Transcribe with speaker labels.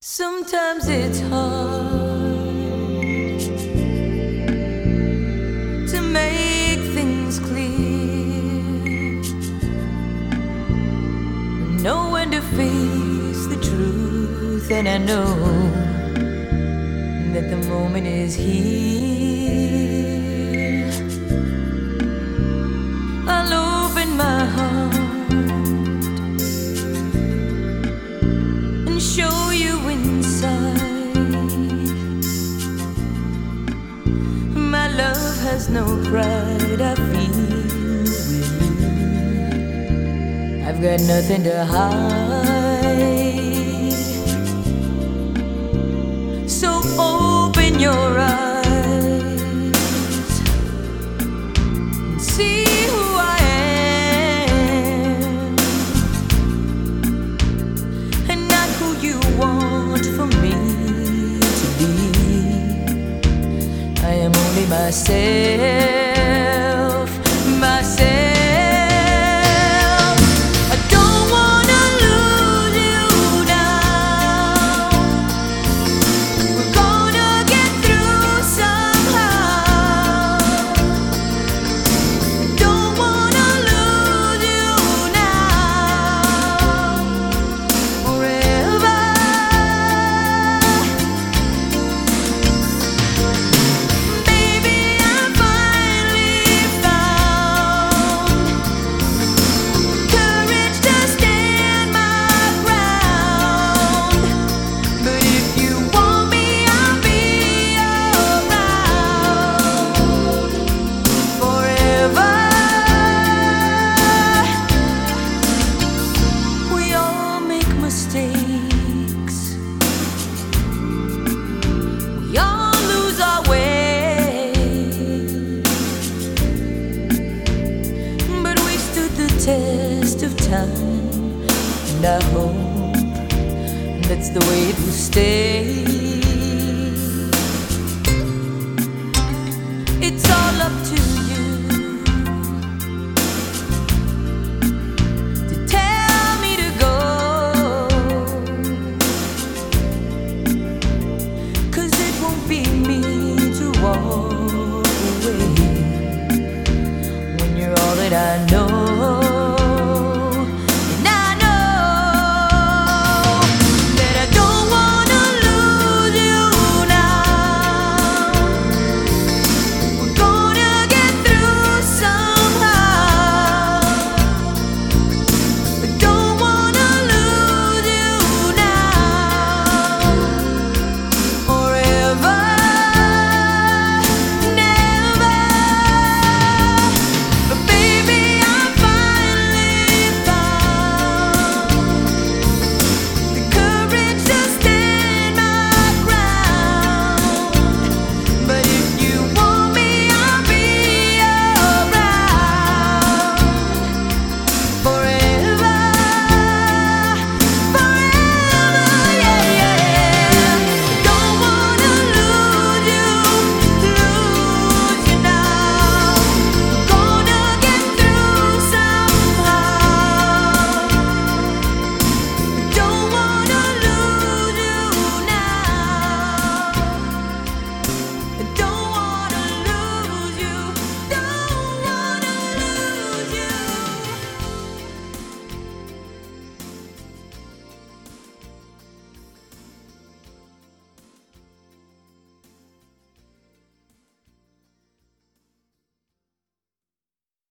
Speaker 1: Sometimes it's hard to make things clear, know when to face the truth, and I know that the moment is here. I'll open my heart and show you inside. My love has no pride, I feel with you. I've got nothing to hide. So open your eyes and see who I am, and not who you want for me to be. I am only myself, myself. I don't wanna lose you now. We're gonna get through somehow. Don't wanna lose you now. Forever. Baby, I finally found courage to stand my ground. But if you want me, I'll be around forever. We all make mistakes. We all lose our way. But we stood the test of time, and I hope that's the way it will stay.